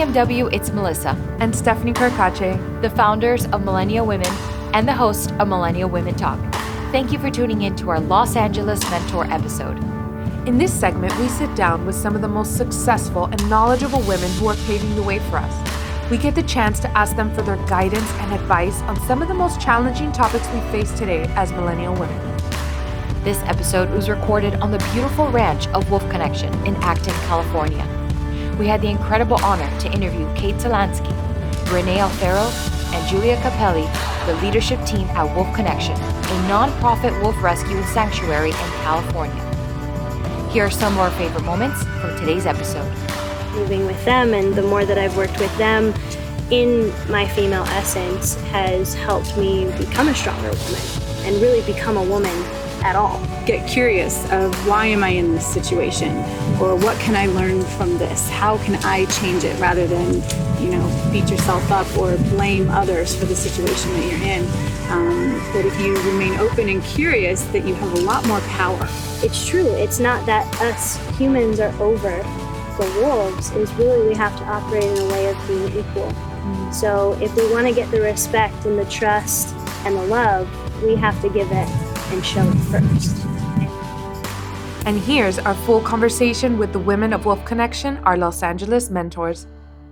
BMW, it's Melissa and Stephanie Carcache, the founders of Millennial Women and the host of Millennial Women Talk. Thank you for tuning in to our Los Angeles Mentor episode. In this segment, we sit down with some of the most successful and knowledgeable women who are paving the way for us. We get the chance to ask them for their guidance and advice on some of the most challenging topics we face today as millennial women. This episode was recorded on the beautiful ranch of Wolf Connection in Acton, California. We had the incredible honor to interview Kate Talansky, Renee Alfaro, and Julia Capelli, the leadership team at Wolf Connection, a nonprofit wolf rescue and sanctuary in California. Here are some of our favorite moments from today's episode. Moving with them, and the more that I've worked with them in my female essence has helped me become a stronger woman and really become a woman at all. Get curious of why am I in this situation, or what can I learn from this? How can I change it, rather than, beat yourself up or blame others for the situation that you're in. But if you remain open and curious, that you have a lot more power. It's true. It's not that us humans are over the wolves. It's really we have to operate in a way of being equal. So if we want to get the respect and the trust and the love, we have to give it and show it first. And here's our full conversation with the women of Wolf Connection, our Los Angeles mentors.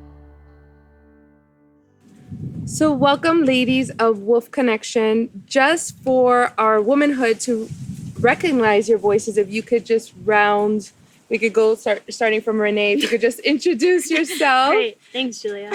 So welcome, ladies of Wolf Connection. Just for our womanhood to recognize your voices, if you could just we could go starting from Renee. If you could just introduce yourself. Great. Thanks, Julia.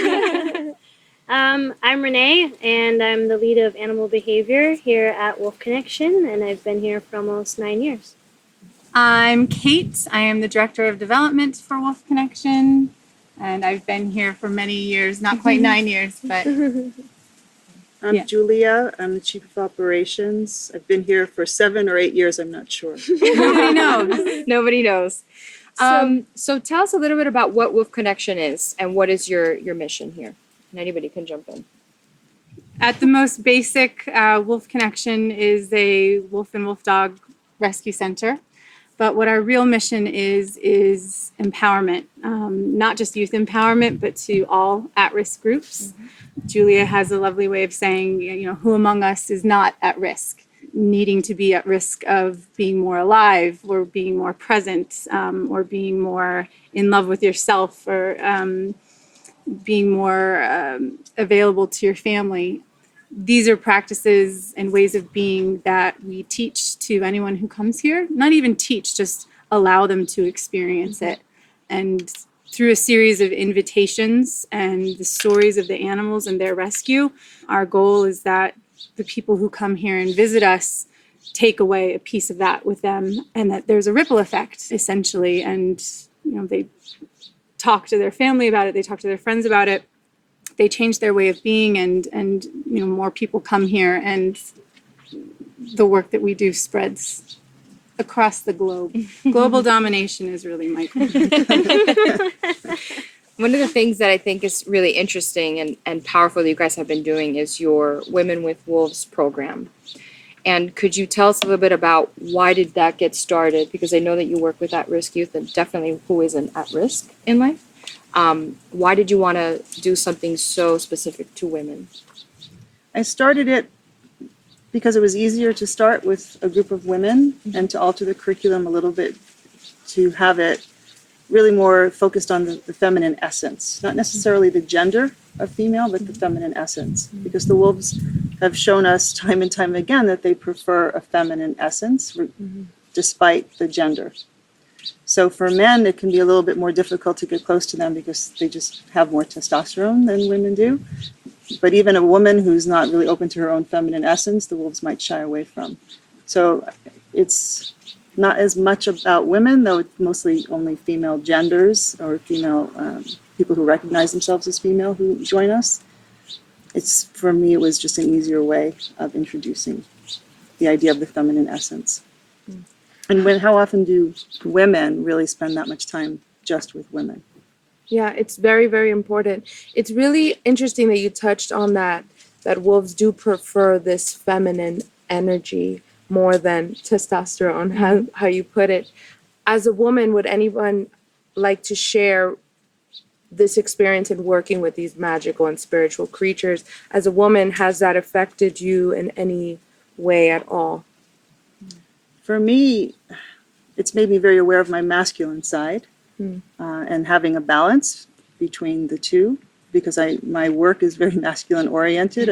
I'm Renee, and I'm the lead of animal behavior here at Wolf Connection, and I've been here for almost 9 years. I'm Kate. I am the Director of Development for Wolf Connection, and I've been here for many years, not quite 9 years, but... I'm Julia. I'm the Chief of Operations. I've been here for 7 or 8 years. I'm not sure. Nobody knows. Nobody knows. So tell us a little bit about what Wolf Connection is and what is your mission here. And anybody can jump in. At the most basic, Wolf Connection is a wolf and wolf dog rescue center. But what our real mission is empowerment, not just youth empowerment, but to all at-risk groups. Mm-hmm. Julia has a lovely way of saying, who among us is not at risk, needing to be at risk of being more alive or being more present or being more in love with yourself or being more available to your family. These are practices and ways of being that we teach to anyone who comes here. Not even teach, just allow them to experience it. And through a series of invitations and the stories of the animals and their rescue, our goal is that the people who come here and visit us take away a piece of that with them, and that there's a ripple effect, essentially. And, they talk to their family about it, they talk to their friends about it. They change their way of being, and more people come here, and the work that we do spreads across the globe. Global domination is really my goal. One of the things that I think is really interesting and powerful that you guys have been doing is your Women with Wolves program. And could you tell us a little bit about why did that get started? Because I know that you work with at-risk youth, and definitely who isn't at risk in life. Why did you want to do something so specific to women? I started it because it was easier to start with a group of women and to alter the curriculum a little bit to have it really more focused on the feminine essence, not necessarily the gender of female, but the feminine essence. Because the wolves have shown us time and time again that they prefer a feminine essence despite the gender. So for men, it can be a little bit more difficult to get close to them because they just have more testosterone than women do. But even a woman who's not really open to her own feminine essence, the wolves might shy away from. So it's not as much about women, though it's mostly only female genders or female people who recognize themselves as female who join us. For me, it was just an easier way of introducing the idea of the feminine essence. And how often do women really spend that much time just with women? Yeah, it's very, very important. It's really interesting that you touched on that wolves do prefer this feminine energy more than testosterone, how you put it. As a woman, would anyone like to share this experience in working with these magical and spiritual creatures as a woman, has that affected you in any way at all? For me, it's made me very aware of my masculine side and having a balance between the two, because my work is very masculine oriented.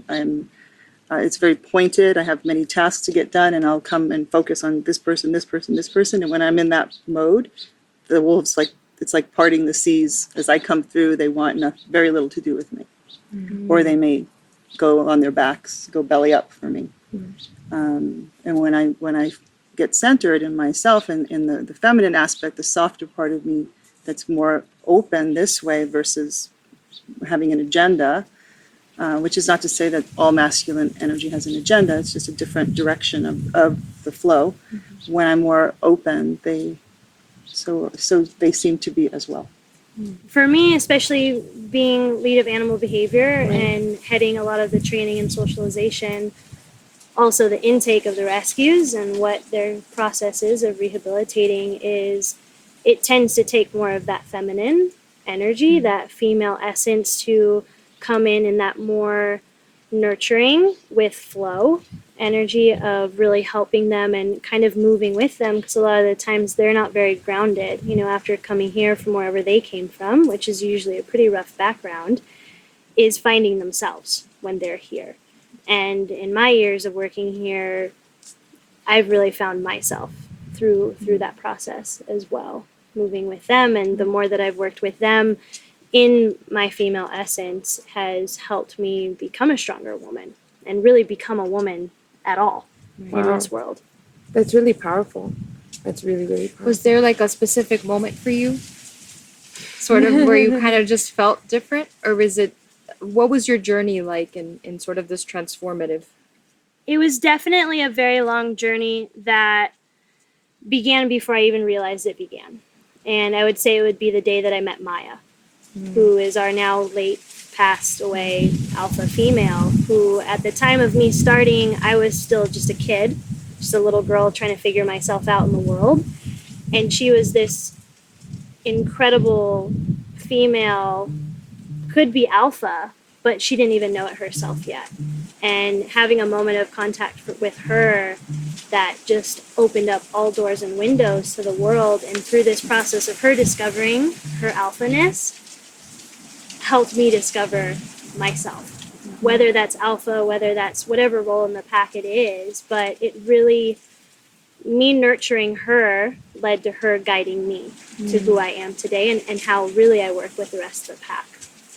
It's very pointed. I have many tasks to get done, and I'll come and focus on this person, this person, this person. And when I'm in that mode, the wolves, it's like parting the seas. As I come through, they want very little to do with me, or they may go on their backs, go belly up for me. And when I get centered in myself and in the feminine aspect, the softer part of me that's more open this way versus having an agenda, which is not to say that all masculine energy has an agenda. It's just a different direction of the flow. When I'm more open, they seem to be as well. For me, especially being lead of animal behavior and heading a lot of the training and socialization, also the intake of the rescues and what their process is of rehabilitating it tends to take more of that feminine energy, that female essence to come in that more nurturing with flow energy of really helping them and kind of moving with them, because a lot of the times they're not very grounded, after coming here from wherever they came from, which is usually a pretty rough background, is finding themselves when they're here. And in my years of working here, I've really found myself through that process as well, moving with them. And the more that I've worked with them in my female essence has helped me become a stronger woman and really become a woman at all in this world. That's really powerful. That's really, really powerful. Was there like a specific moment for you, sort of where you kind of just felt different, or what was your journey like in sort of this transformative? It was definitely a very long journey that began before I even realized it began. And I would say it would be the day that I met Maya, who is our now late passed away alpha female, who at the time of me starting, I was still just a kid, just a little girl trying to figure myself out in the world. And she was this incredible female, could be alpha, but she didn't even know it herself yet. And having a moment of contact with her that just opened up all doors and windows to the world. And through this process of her discovering her alphaness, helped me discover myself, whether that's alpha, whether that's whatever role in the pack it is. But it really, me nurturing her led to her guiding me to who I am today and how really I work with the rest of the pack.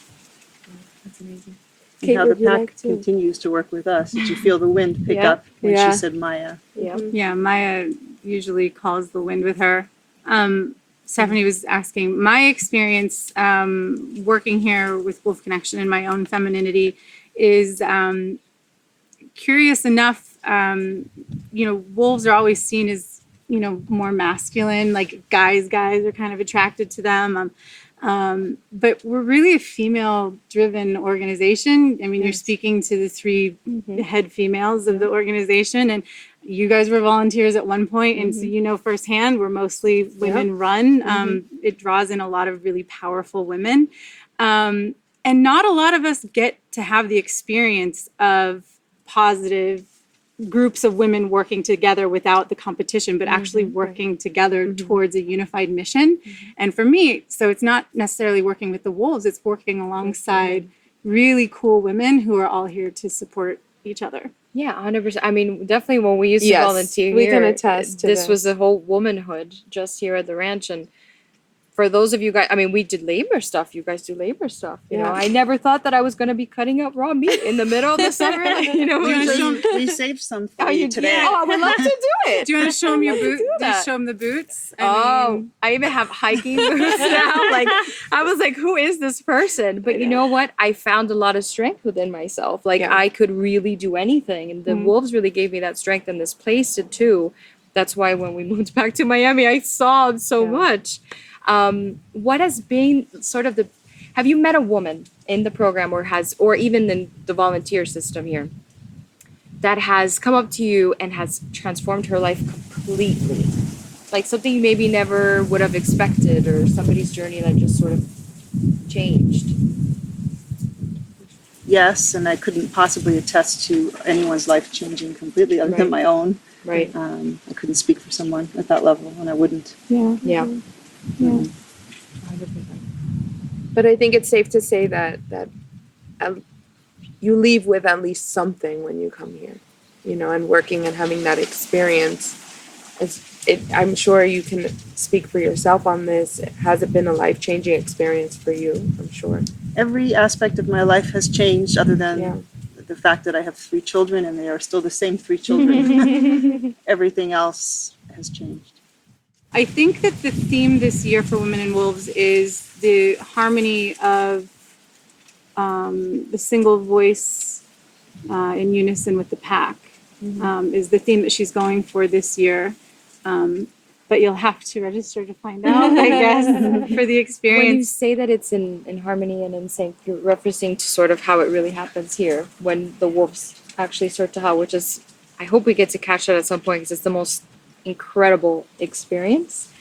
That's amazing. And Kate, how the would you pack like to? continues to work with us. Did you feel the wind pick Yeah. up when Yeah. she said Maya? Yeah. Yeah, Maya usually calls the wind with her. Stephanie was asking, my experience working here with Wolf Connection and my own femininity is curious enough. Wolves are always seen as, more masculine, like guys are kind of attracted to them. But we're really a female-driven organization. I mean, you're speaking to the three head females of the organization, and you guys were volunteers at one point, and so firsthand, we're mostly women-run. It draws in a lot of really powerful women, and not a lot of us get to have the experience of positive groups of women working together without the competition, but actually working together towards a unified mission. And for me, so it's not necessarily working with the wolves, it's working alongside really cool women who are all here to support each other. Yeah, 100%. I mean, definitely when we used to Yes, volunteer we here, can attest to this this. was the whole womanhood just here at the ranch. And for those of you guys, I mean, we did labor stuff. You guys do labor stuff. You know, Yeah. I never thought that I was going to be cutting up raw meat in the middle of the summer. We saved some for Oh, you you today. did? Oh, I would love to do it. Do you want to show them your Let's boots? do that. Show them the boots? I even have hiking boots now. Like, I was like, who is this person? But you know what? I found a lot of strength within myself. Like, Yeah. I could really do anything. And the wolves really gave me that strength, and this place did too. That's why when we moved back to Miami, I saw so much. What has been sort of have you met a woman in the program or even in the volunteer system here that has come up to you and has transformed her life completely? Like something you maybe never would have expected, or somebody's journey that just sort of changed? Yes, and I couldn't possibly attest to anyone's life changing completely other than Right. my own. Right. I couldn't speak for someone at that level, and I wouldn't. Yeah. Yeah. Yeah. 100%. But I think it's safe to say that you leave with at least something when you come here, you know, and working and having that experience. I'm sure you can speak for yourself on this. Has it been a life-changing experience for you? I'm sure. Every aspect of my life has changed, other than Yeah. the fact that I have 3 children, and they are still the same 3 children. Everything else has changed. I think that the theme this year for Women in Wolves is the harmony of the single voice in unison with the pack, is the theme that she's going for this year. But you'll have to register to find out, I guess, for the When you experience. say that it's in harmony and in sync, you're referencing to sort of how it really happens here when the wolves actually start to howl, which is, I hope we get to catch that at some point because it's the most incredible experience.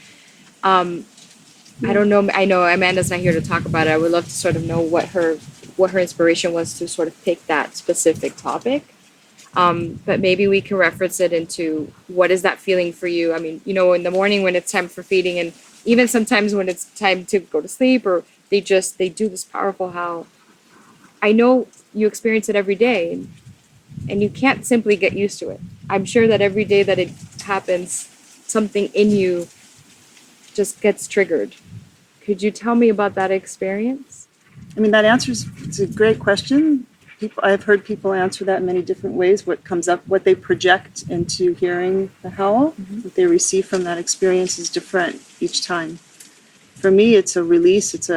I don't know. I know Amanda's not here to talk about it. I would love to sort of know what her inspiration was to sort of pick that specific topic. But maybe we can reference it into what is that feeling for you? I mean, you know, in the morning when it's time for feeding, and even sometimes when it's time to go to sleep, or they do this powerful howl. I know you experience it every day, and you can't simply get used to it. I'm sure that every day that it happens, something in you just gets triggered. Could you tell me about that experience? I mean, it's a great question. I've heard people answer that in many different ways. What comes up, what they project into hearing the howl, what they receive from that experience is different each time. For me, it's a release. It's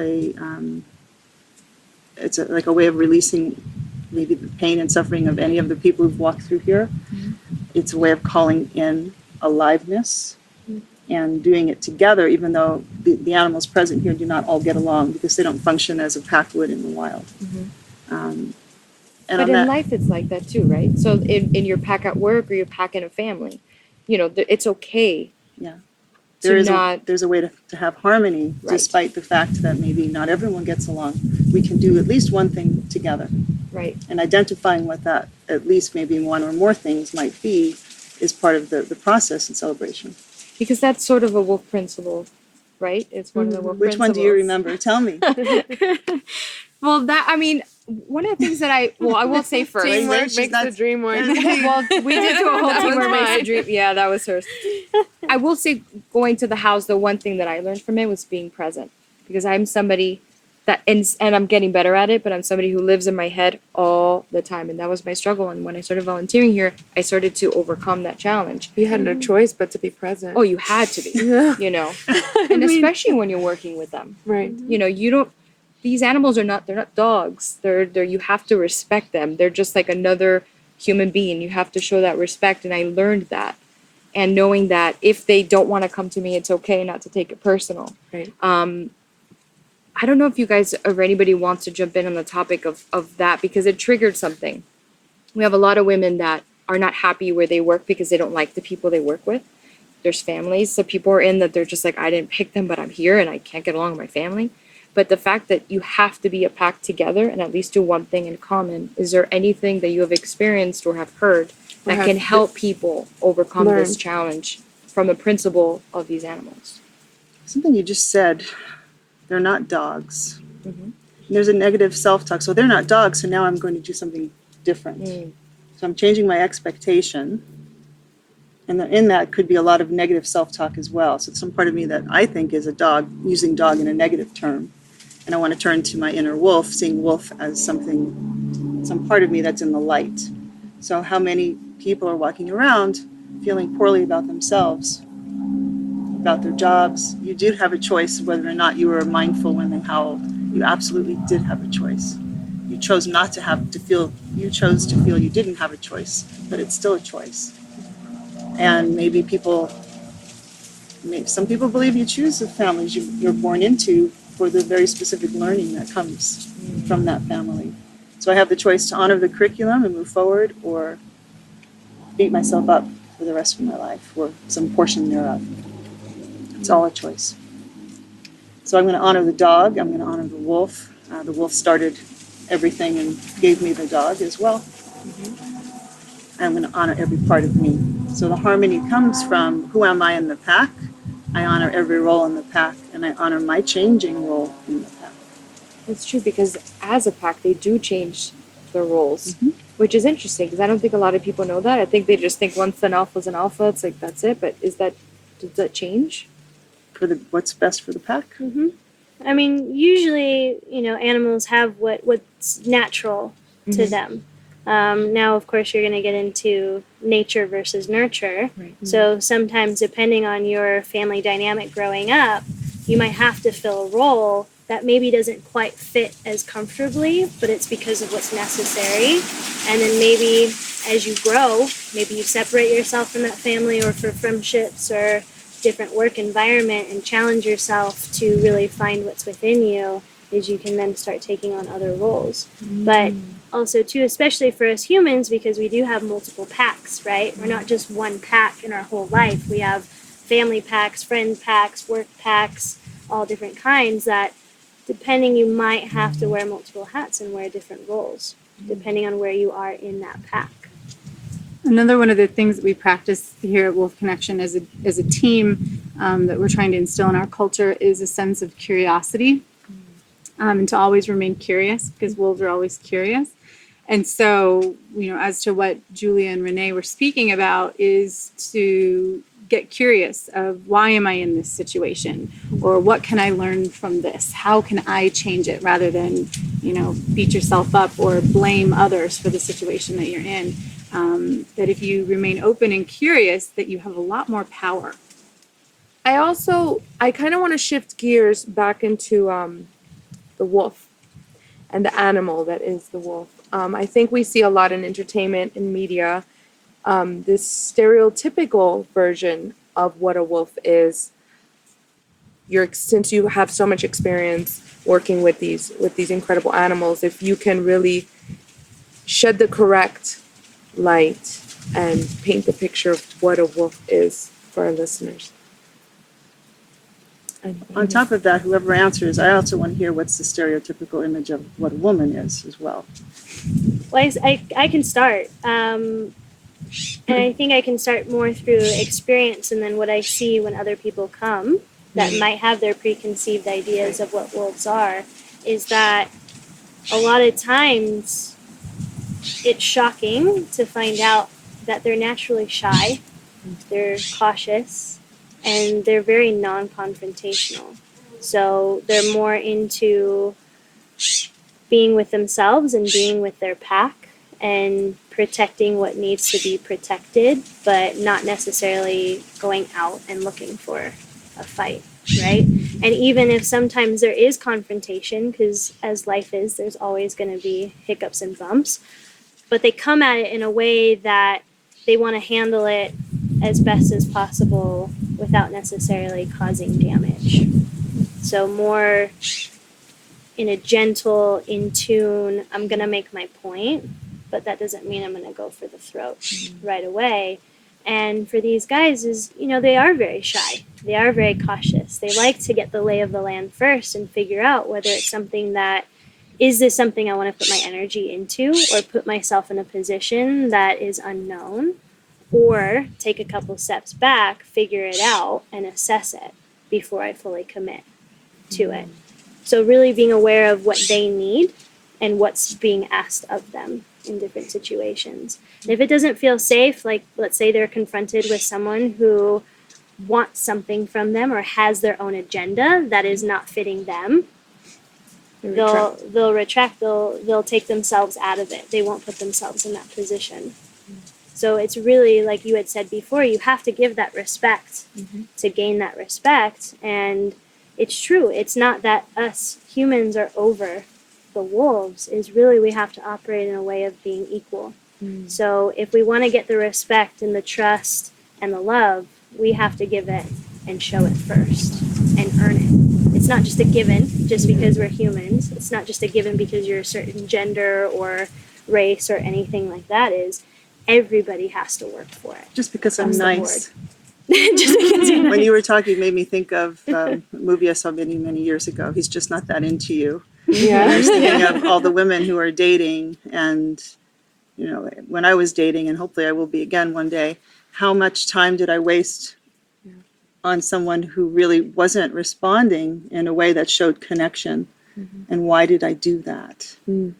like a way of releasing maybe the pain and suffering of any of the people who've walked through here. It's a way of calling in aliveness and doing it together, even though the animals present here do not all get along because they don't function as a pack would in the wild. And But on in that, life, it's like that too, right? So in your pack at work or your pack in a family, you know, it's okay. yeah, to not- there's a way to have harmony, Right. despite the fact that maybe not everyone gets along. We can do at least one thing together, Right. and identifying what that at least maybe one or more things might be is part of the process and celebration. Because that's sort of a wolf principle, right? It's one of the wolf Which one do you remember? Tell me. Well, I mean, one of the things that I will say first. Teamwork she's makes not- the dream work. Well, we did do a whole That was teamwork makes mine. a dream. Yeah, that was hers. I will say, going to the house, the one thing that I learned from it was being present, because I'm somebody that, and I'm getting better at it, but I'm somebody who lives in my head all the time, and that was my struggle. And when I started volunteering here, I started to overcome that challenge. You had no choice but to be present. Oh, you had to be, Yeah. you know, and especially when you're working with them. Right. You know, you don't. These animals they're not dogs. They're you have to respect them. They're just like another human being. You have to show that respect, and I learned that. And knowing that if they don't want to come to me, it's okay not to take it personal. Right. I don't know if you guys or anybody wants to jump in on the topic of that, because it triggered something. We have a lot of women that are not happy where they work because they don't like the people they work with. There's families, so people are in that they're just like, I didn't pick them, but I'm here and I can't get along with my family. But the fact that you have to be a pack together and at least do one thing in common, is there anything that you have experienced or have heard Or that have can help people overcome this learned. challenge from a principle of these animals? Something you just said, they're not dogs. Mhm. There's a negative self-talk. So they're not dogs, so now I'm going to do something different. Mm. So I'm changing my expectation. And in that could be a lot of negative self-talk as well. So some part of me that I think is a dog, using dog in a negative term. And I want to turn to my inner wolf, seeing wolf as something, some part of me that's in the light. So how many people are walking around feeling poorly about themselves, about their jobs? You did have a choice whether or not you were mindful when they howled. You absolutely did have a choice. You chose not to have to feel, you chose to feel you didn't have a choice, but it's still a choice. And maybe some people believe you choose the families you're born into for the very specific learning that comes from that family. So I have the choice to honor the curriculum and move forward, or beat myself up for the rest of my life, or some portion thereof. It's all a choice. So I'm going to honor the dog. I'm going to honor the wolf. The wolf started everything and gave me the dog as well. I'm going to honor every part of me. So the harmony comes from who am I in the pack? I honor every role in the pack, and I honor my changing role in the pack. It's true, because as a pack, they do change their roles, Mhm. which is interesting because I don't think a lot of people know that. I think they just think once an alpha is an alpha, it's like that's it. But does that change? For what's best for the pack. I mean, usually, animals have what's natural to them. Now, of course, you're going to get into nature versus nurture. Right. So sometimes, depending on your family dynamic growing up, you might have to fill a role that maybe doesn't quite fit as comfortably, but it's because of what's necessary. And then maybe as you grow, maybe you separate yourself from that family or for friendships or different work environment and challenge yourself to really find what's within you, is you can then start taking on other roles. But also too, especially for us humans, because we do have multiple packs, right? We're not just one pack in our whole life. We have family packs, friend packs, work packs, all different kinds that depending, you might have to wear multiple hats and wear different roles depending on where you are in that pack. Another one of the things that we practice here at Wolf Connection as a team that we're trying to instill in our culture is a sense of curiosity, and to always remain curious, because wolves are always curious. And so, as to what Julia and Renee were speaking about, is to get curious of why am I in this situation, or what can I learn from this? How can I change it, rather than, beat yourself up or blame others for the situation that you're in. That if you remain open and curious, that you have a lot more power. I kind of want to shift gears back into the wolf and the animal that is the wolf. I think we see a lot in entertainment and media, this stereotypical version of what a wolf is. Since you have so much experience working with these incredible animals, if you can really shed the correct light and paint the picture of what a wolf is for our listeners. On top of that, whoever answers, I also want to hear what's the stereotypical image of what a woman is as well. Well, I can start. And I think I can start more through experience and then what I see when other people come that might have their preconceived ideas of what wolves are, is that a lot of times it's shocking to find out that they're naturally shy, they're cautious, and they're very non-confrontational. So they're more into being with themselves and being with their pack and protecting what needs to be protected, but not necessarily going out and looking for a fight, right? And even if sometimes there is confrontation, because as life is, there's always going to be hiccups and bumps, but they come at it in a way that they want to handle it as best as possible without necessarily causing damage. So more in a gentle, in tune, I'm going to make my point, but that doesn't mean I'm going to go for the throat right away. And for these guys is, they are very shy. They are very cautious. They like to get the lay of the land first and figure out whether it's something that, is this something I want to put my energy into or put myself in a position that is unknown, or take a couple steps back, figure it out, and assess it before I fully commit to it. So really being aware of what they need and what's being asked of them in different situations. And if it doesn't feel safe, like let's say they're confronted with someone who wants something from them or has their own agenda that is not fitting them, they'll retract, they'll take themselves out of it. They won't put themselves in that position. So it's really, like you had said before, you have to give that respect to gain that respect. And it's true. It's not that us humans are over the wolves. Is really we have to operate in a way of being equal. So if we want to get the respect and the trust and the love, we have to give it and show it first and earn it. It's not just a given just because we're humans. It's not just a given because you're a certain gender or race or anything like that. Is everybody has to work for it. Just because I'm nice Just because you're When you nice. were talking, it made me think of a movie I saw many, many years ago. He's Just Not That Into You. And I was thinking of all the women who are dating, and when I was dating, and hopefully I will be again one day, how much time did I waste on someone who really wasn't responding in a way that showed connection? And why did I do that?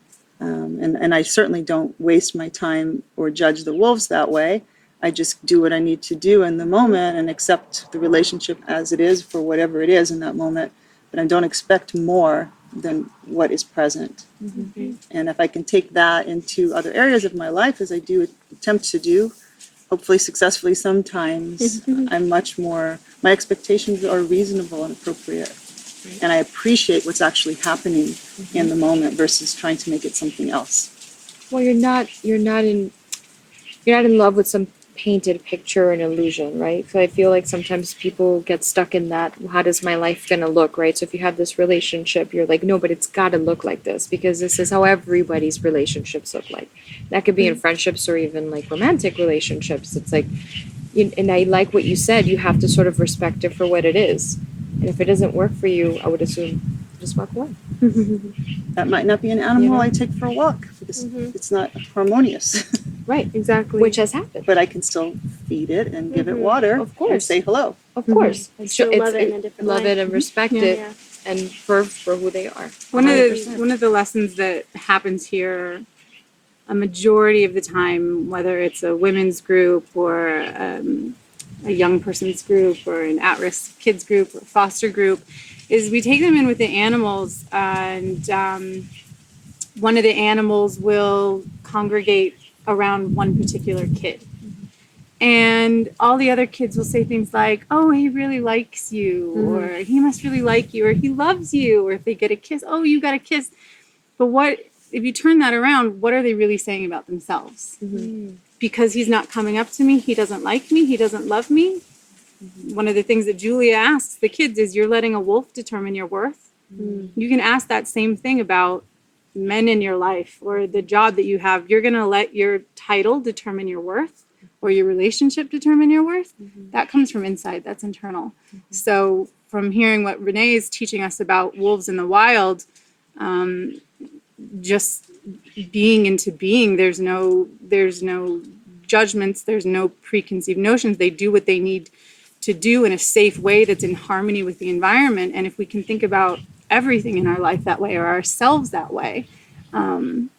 And I certainly don't waste my time or judge the wolves that way. I just do what I need to do in the moment and accept the relationship as it is for whatever it is in that moment. But I don't expect more than what is present. And if I can take that into other areas of my life, as I do attempt to do, hopefully successfully sometimes, I'm much more, my expectations are reasonable and appropriate. And I appreciate what's actually happening in the moment versus trying to make it something else. Well, you're not in love with some painted picture and illusion, right? So I feel like sometimes people get stuck in that, how does my life gonna look, right? So if you have this relationship, you're like, no, but it's gotta look like this because this is how everybody's relationships look like. That could be in friendships or even like romantic relationships. It's like, and I like what you said, you have to sort of respect it for what it is. And if it doesn't work for you, I would assume just walk away. That might not be an animal I take for a walk because it's not harmonious. Right. Exactly. Which has happened. But I can still feed it and give it water Of course. and say hello. Of course. And still love it in a different love way. it and respect Yeah. it Yeah. and for who they are. One of 100%. the lessons that happens here, a majority of the time, whether it's a women's group or a young person's group or an at-risk kids group or foster group, is we take them in with the animals, and one of the animals will congregate around one particular kid. And all the other kids will say things like, oh, he really likes you, or he must really like you, or he loves you, or if they get a kiss, oh, you got a kiss. But what, if you turn that around, what are they really saying about themselves? Because he's not coming up to me, he doesn't like me, he doesn't love me. One of the things that Julia asks the kids is, you're letting a wolf determine your worth? You can ask that same thing about men in your life or the job that you have. You're going to let your title determine your worth or your relationship determine your worth. That comes from inside. That's internal. So from hearing what Renee is teaching us about wolves in the wild, just being into being, there's no judgments, there's no preconceived notions. They do what they need to do in a safe way that's in harmony with the environment. And if we can think about everything in our life that way or ourselves that way, then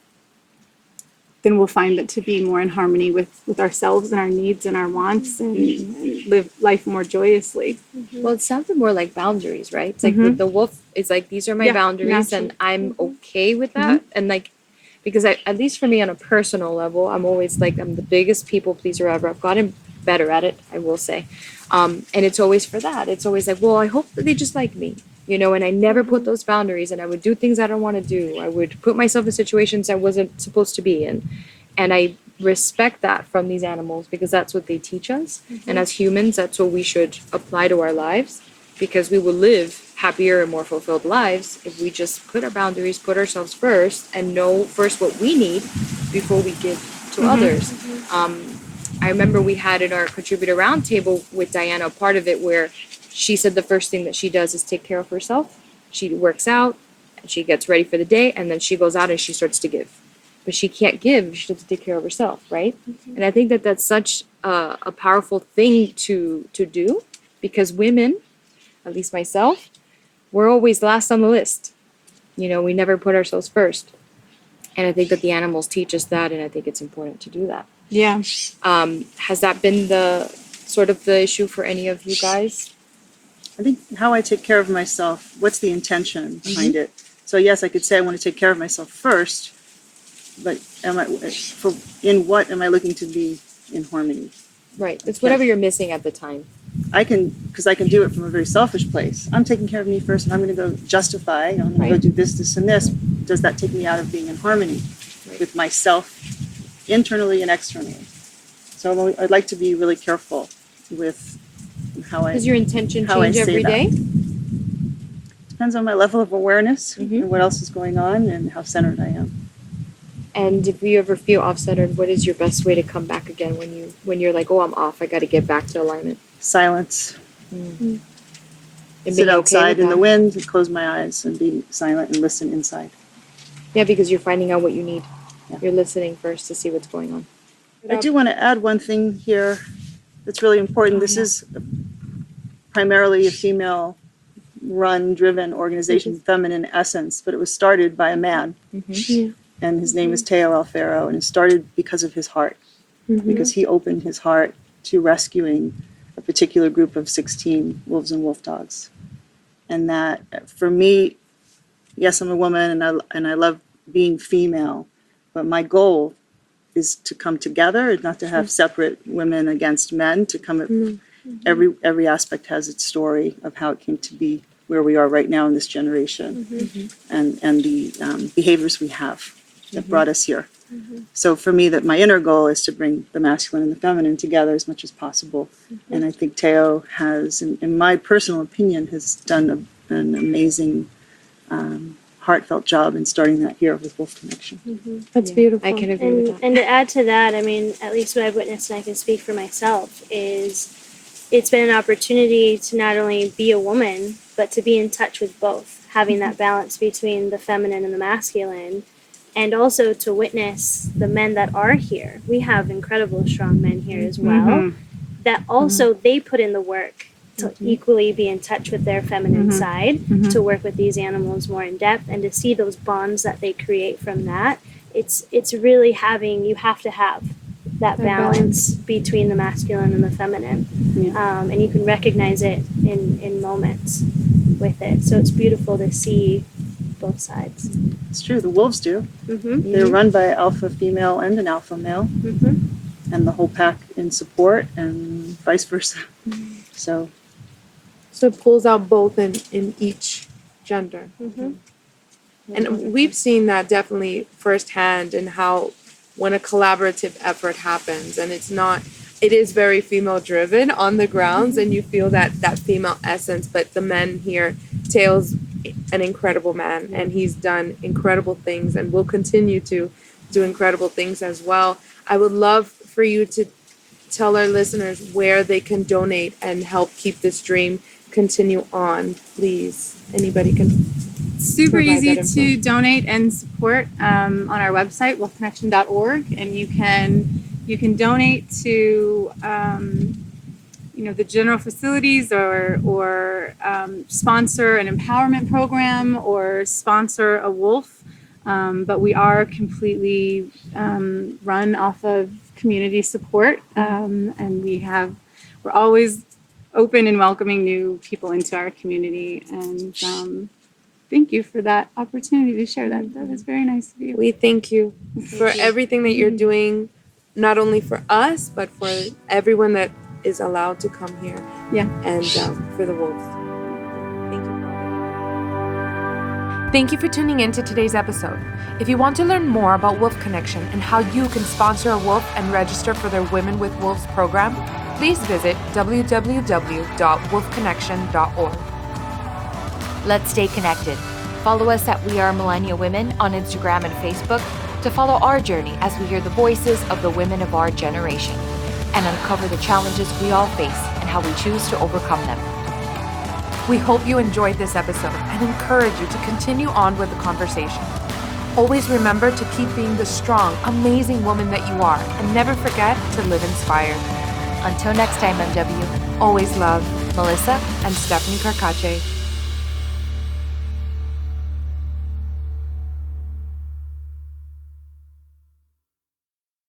we'll find that to be more in harmony with ourselves and our needs and our wants and live life more joyously. Well, it sounded more like boundaries, right? It's like with the wolf, it's like, these are my Yeah, boundaries and I'm okay with that. And like, because at least for me on a personal level, I'm always like, I'm the biggest people pleaser ever. I've gotten better at it, I will say. And it's always for that. It's always like, well, I hope that they just like me, and I never put those boundaries, and I would do things I don't want to do. I would put myself in situations I wasn't supposed to be in. And I respect that from these animals because that's what they teach us. And as humans, that's what we should apply to our lives because we will live happier and more fulfilled lives if we just put our boundaries, put ourselves first, and know first what we need before we give to others. I remember we had in our contributor roundtable with Diana a part of it where she said the first thing that she does is take care of herself. She works out and she gets ready for the day and then she goes out and she starts to give. But she can't give, she has to take care of herself, right? And I think that that's such a powerful thing to do because women, at least myself, we're always last on the list. We never put ourselves first. And I think that the animals teach us that, and I think it's important to do that. Yeah. Has that been the sort of the issue for any of you guys? I think how I take care of myself, what's the intention behind it? So yes, I could say I want to take care of myself first, but in what am I looking to be in harmony? Right. It's whatever you're missing at the time. Because I can do it from a very selfish place. I'm taking care of me first and I'm going to go justify, I'm going to go Right. do this, this, and this. Does that take me out of being in harmony with myself internally and externally? So I'd like to be really careful with how I, Does your intention how I change say every that. day? Depends on my level of awareness Mhm. and what else is going on and how centered I am. And if you ever feel off-centered, what is your best way to come back again when you're like, oh, I'm off, I got to get back to alignment? silence, And sit being okay outside with in the that. wind, and close my eyes and be silent and listen inside. Yeah, because you're finding out what you need. Yeah. You're listening first to see what's going on. I do want to add one thing here that's really important. This is primarily a female run driven organization, feminine essence, but it was started by a man. Yeah. And his name is Teo Alfaro, and it started because of his heart, because he opened his heart to rescuing a particular group of 16 wolves and wolf dogs. And that, for me, yes, I'm a woman, and I love being female, but my goal is to come together, not to have separate women against men, to come at every aspect has its story of how it came to be where we are right now in this generation, and the behaviors we have that brought us here. So for me, that my inner goal is to bring the masculine and the feminine together as much as possible. And I think Teo has, in my personal opinion, has done an amazing, heartfelt job in starting that here with Wolf Connection. That's beautiful. I can agree with that. And to add to that, I mean, at least what I've witnessed, and I can speak for myself, is it's been an opportunity to not only be a woman, but to be in touch with both, having that balance between the feminine and the masculine, and also to witness the men that are here. We have incredible, strong men here as well, that also they put in the work to equally be in touch with their feminine side, to work with these animals more in depth, and to see those bonds that they create from that. It's really you have to have that balance between the masculine and the feminine. And you can recognize it in moments with it. So it's beautiful to see both sides. It's true, the wolves do. They're run by an alpha female and an alpha male, and the whole pack in support, and vice versa. So it pulls out both in each gender. And we've seen that definitely firsthand in how when a collaborative effort happens, and it is very female driven on the grounds, and you feel that female essence, but the men here, Teo's an incredible man, and he's done incredible things and will continue to do incredible things as well. I would love for you to tell our listeners where they can donate and help keep this dream continue on, please. Anybody can. Super provide easy that to info. donate and support on our website, wolfconnection.org, and you can donate to the general facilities, or sponsor an empowerment program, or sponsor a wolf. But we are completely run off of community support, and we're always open and welcoming new people into our community. And thank you for that opportunity to share that. That was very nice of you. We thank you for everything that you're doing, not only for us, but for everyone that is allowed to come here. And for the wolves. Thank you. Thank you for tuning in to today's episode. If you want to learn more about Wolf Connection and how you can sponsor a wolf and register for their Women with Wolves program, please visit www.wolfconnection.org. Let's stay connected. Follow us at We Are Millennia Women on Instagram and Facebook to follow our journey as we hear the voices of the women of our generation and uncover the challenges we all face and how we choose to overcome them. We hope you enjoyed this episode and encourage you to continue on with the conversation. Always remember to keep being the strong, amazing woman that you are, and never forget to live inspired. Until next time, MW, Always love, Melissa and Stephanie Carcache.